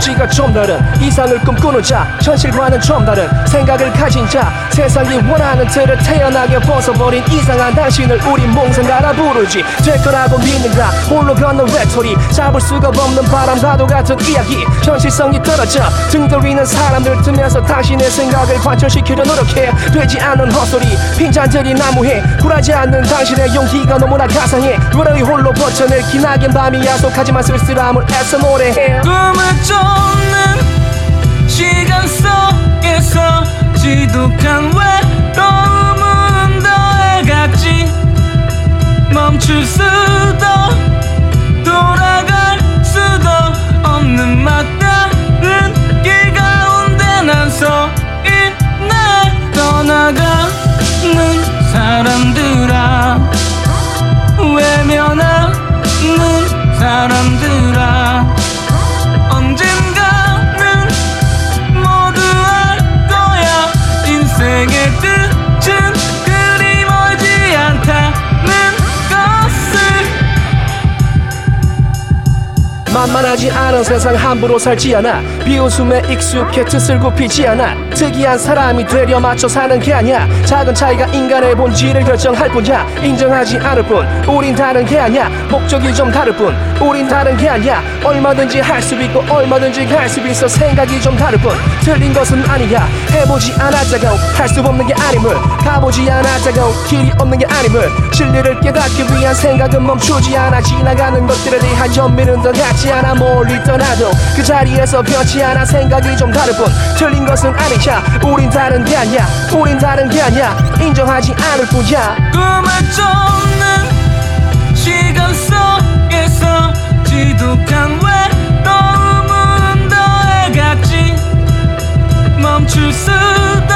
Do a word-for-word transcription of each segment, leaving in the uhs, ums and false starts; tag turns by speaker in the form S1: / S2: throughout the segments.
S1: 목적지가 좀 다른 이상을 꿈꾸는 자, 현실과는 좀 다른 생각을 가진 자, 세상이 원하는 틀을 태어나게 벗어버린 이상한 당신을 우리 몽상가라 부르지. 될 거라고 믿는가 홀로 걷는 외톨이, 잡을 수가 없는 바람 파도 같은 이야기, 현실성이 떨어져 등들 위는 사람들 뜨면서 당신의 생각을 관철시키려 노력해. 되지 않는 헛소리 빈잔들이 나무해 굴하지 않는 당신의 용기가 너무나 가상해. 외로이 홀로 버텨낼 기나긴 밤이 야속하지만 쓸쓸함을 애써 노래해.
S2: 꿈을 쫓는 시간 속에서 지독한 외로움은 더해갔지. 멈출 수도 돌아갈 수도 없는 막다른 길 가운데 난 서 있네. 떠나가는 사람들아, 외면하는 사람들아, 언젠가는 모두 알 거야. 인생의 끝은 그리 멀지 않다는 것을.
S1: 만만하지 않은 세상 함부로 살지 않아. 비웃음에 익숙해 뜻을 굽히지 않아. 특이한 사람이 되려 맞춰 사는 게 아니야. 작은 차이가 인간의 본질을 결정할 뿐이야. 인정하지 않을 뿐 우린 다른 게 아니야. 목적이 좀 다를 뿐 우린 다른 게 아니야. 얼마든지 할 수 있고 얼마든지 갈 수 있어. 생각이 좀 다를 뿐 틀린 것은 아니야. 해보지 않았다고 할 수 없는 게 아님을, 가보지 않았다고 길이 없는 게 아님을, 진리를 깨닫기 위한 생각은 멈추지 않아. 지나가는 것들에 대한 연민은 더 같지 않아. 멀리 떠나도 그 자리에서 변치 않아. 생각이 좀 다를 뿐 틀린 것은 아니야. 우린 다른 게 아니야. 우린 다른 게 아니야. 인정하지 않을 뿐이야.
S2: 꿈을 쫓는 시간 속에서 지독한 외로움은 더해갔지. 멈출 수도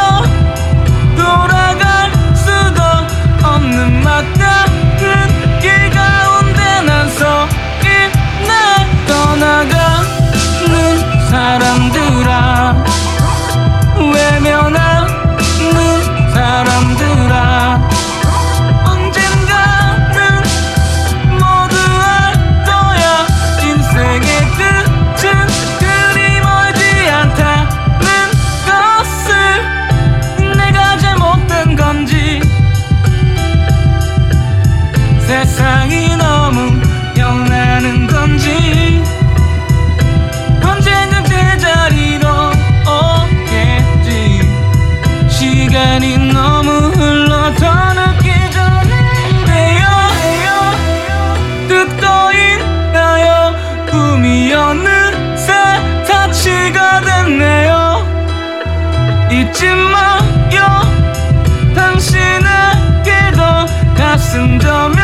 S2: 돌아갈 수도 없는 막다른 길 가운데 난 서 있네. 떠나가는 사람들아, 외면하는 사람들아, 언젠가는 모두 알 거야. 인생의 끝은 그리 멀지 않다는 것을. 내가 잘못된 건지 세상이 너무 변하는 건지 언젠간 제자리로 오겠지. 시간이 너무 흘러 더 늦기 전에요. 듣고 있나요? 꿈이 어느새 사치가 됐네요. 잊지 마요. 당신에게도 가슴 좀